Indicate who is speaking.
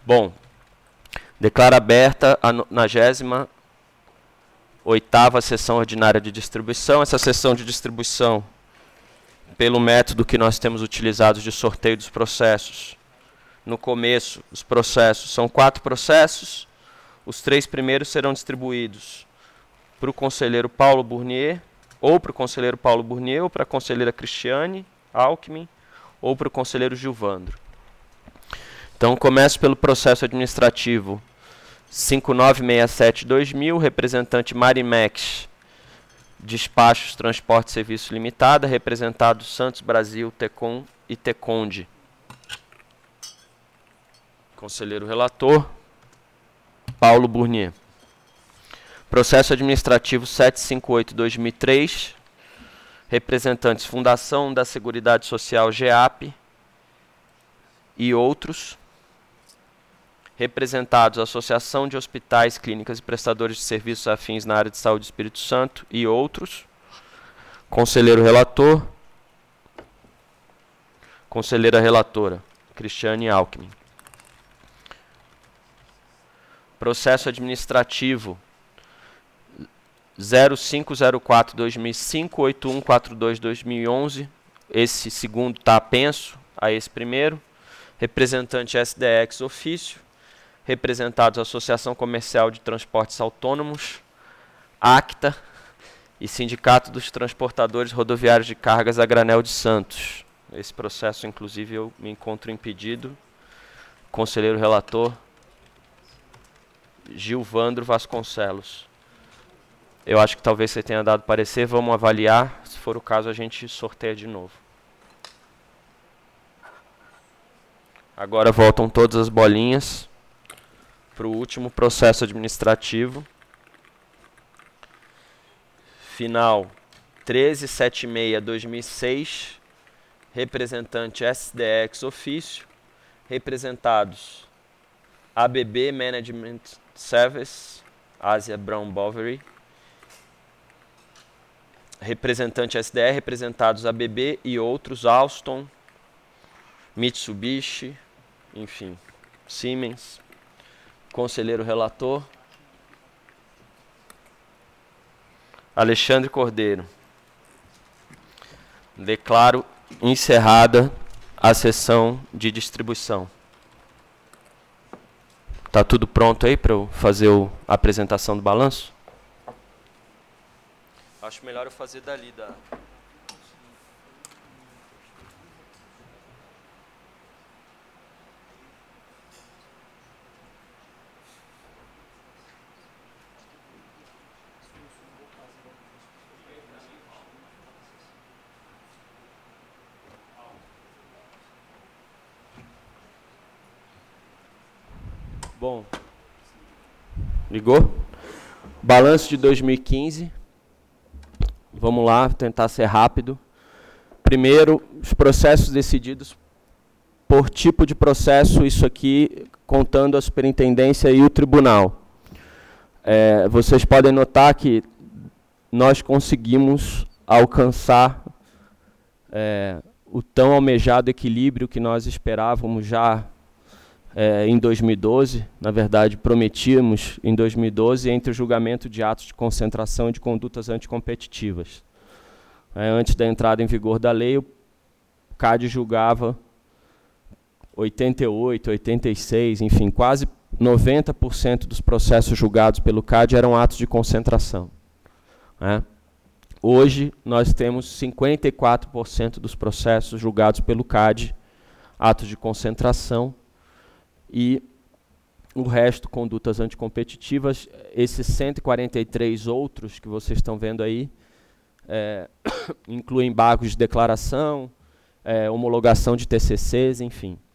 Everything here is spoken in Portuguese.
Speaker 1: Bom, declaro aberta a 98ª sessão ordinária de distribuição. Essa sessão de distribuição, pelo método que nós temos utilizado de sorteio dos processos. No começo, os processos são 4 processos. Os 3 primeiros serão distribuídos para o conselheiro Paulo Burnier, ou para o conselheiro Paulo Burnier, ou para a conselheira Cristiane Alckmin, ou para o conselheiro Gilvandro. Então, começo pelo processo administrativo 5967-2000, representante Marimex, Despachos, Transporte e Serviço Limitada, representado Santos Brasil, Tecom e Teconde. Conselheiro relator, Paulo Burnier. Processo administrativo 758-2003, representantes Fundação da Seguridade Social, GEAP, e outros. Representados Associação de Hospitais, Clínicas e Prestadores de Serviços Afins na área de Saúde do Espírito Santo e outros. Conselheiro relator. Conselheira relatora, Cristiane Alckmin. Processo administrativo 0504-2005, 8142-2011. Esse segundo está apenso a esse primeiro. Representante SDX ofício. Representados Associação Comercial de Transportes Autônomos, ACTA e Sindicato dos Transportadores Rodoviários de Cargas a Granel de Santos. Esse processo, inclusive, eu me encontro impedido. Conselheiro relator, Gilvandro Vasconcelos. Eu acho que talvez você tenha dado parecer, vamos avaliar. Se for o caso, a gente sorteia de novo. Agora voltam todas as bolinhas para o último processo administrativo. Final 1376-2006, representante SDX ofício, representados ABB Management Service, Asia Brown Boveri, representante SDR, representados ABB e outros, Alstom, Mitsubishi, enfim, Siemens. Conselheiro relator, Alexandre Cordeiro. Declaro encerrada a sessão de distribuição. Está tudo pronto aí para eu fazer a apresentação do balanço? Acho melhor eu fazer dali da... Bom, ligou? Balanço de 2015. Vamos lá, tentar ser rápido. Primeiro, os processos decididos por tipo de processo, isso aqui contando a superintendência e o tribunal. Vocês podem notar que nós conseguimos alcançar o tão almejado equilíbrio que nós esperávamos já em 2012, na verdade, prometíamos em 2012, entre o julgamento de atos de concentração e de condutas anticompetitivas. Antes da entrada em vigor da lei, o CAD julgava 88, 86, enfim, quase 90% dos processos julgados pelo CAD eram atos de concentração. Hoje, nós temos 54% dos processos julgados pelo CAD, atos de concentração, e o resto, condutas anticompetitivas. Esses 143 outros que vocês estão vendo aí, incluem embargos de declaração, homologação de TCCs, enfim.